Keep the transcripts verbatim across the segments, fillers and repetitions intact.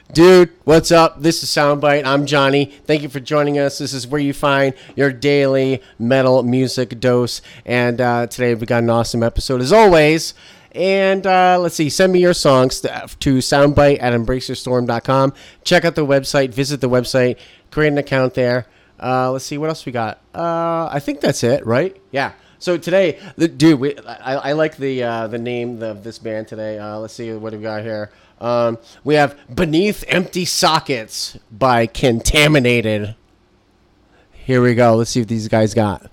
Dude, what's up? This is Soundbite. I'm Johnny. Thank you for joining us. This is where you find your daily metal music dose. And uh, today we got an awesome episode as always. And uh, let's see, send me your songs to, to soundbite at embrace your storm dot com. Check out the website, visit the website, create an account there. Uh, let's see, what else we got? Uh, I think that's it, right? Yeah. So today, the, dude, we, I, I like the uh, the name of this band today. Uh, let's see what we got here. Um, we have Beneath Empty Sockets by Contaminated. Here we go. Let's see what these guys got.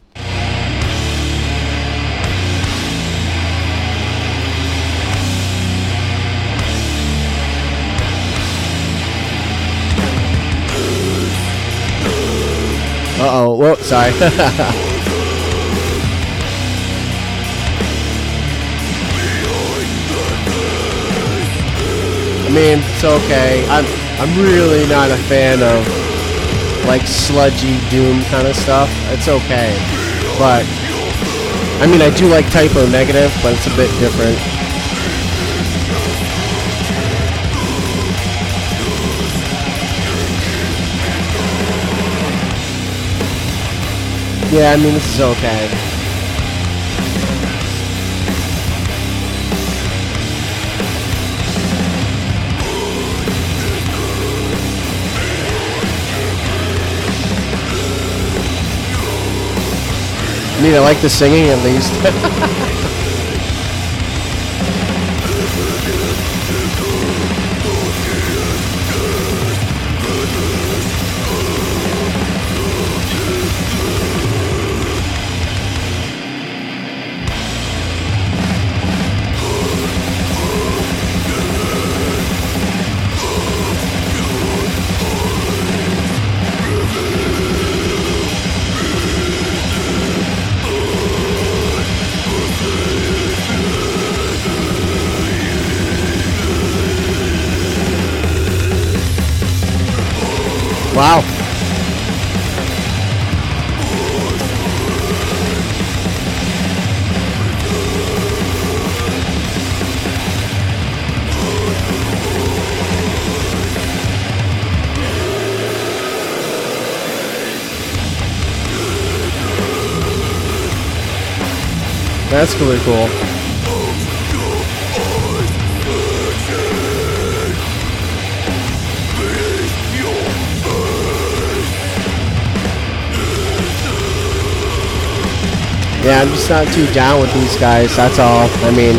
Uh-oh. Whoa, sorry. I mean, it's okay. I'm I'm really not a fan of like sludgy doom kind of stuff. It's okay, but I mean, I do like Typo Negative, but it's a bit different. Yeah, I mean, this is okay. I mean, I like the singing at least. Wow. That's really cool. Yeah, I'm just not too down with these guys, that's all. I mean...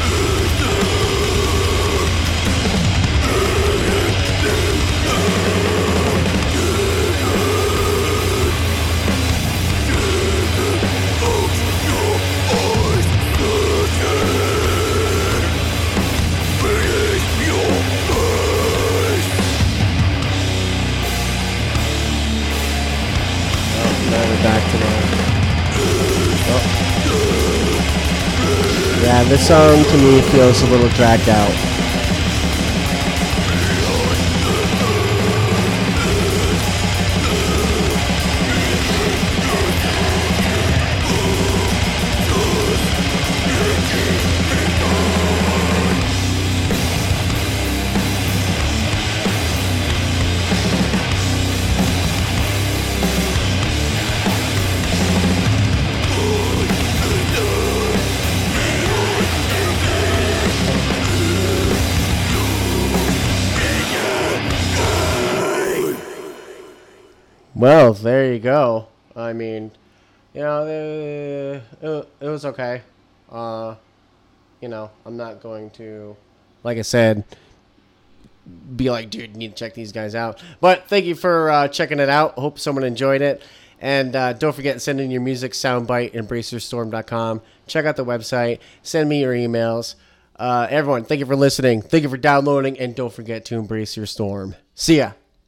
Oh, now we're back to that. Yeah, this song to me feels a little dragged out. Well, there you go. I mean, you know, it, it, it was okay. Uh, you know, I'm not going to, like I said, be like, dude, you need to check these guys out. But thank you for uh, checking it out. Hope someone enjoyed it. And uh, don't forget to send in your music, soundbite, embrace your storm dot com. Check out the website. Send me your emails. Uh, everyone, thank you for listening. Thank you for downloading. And don't forget to embrace your storm. See ya.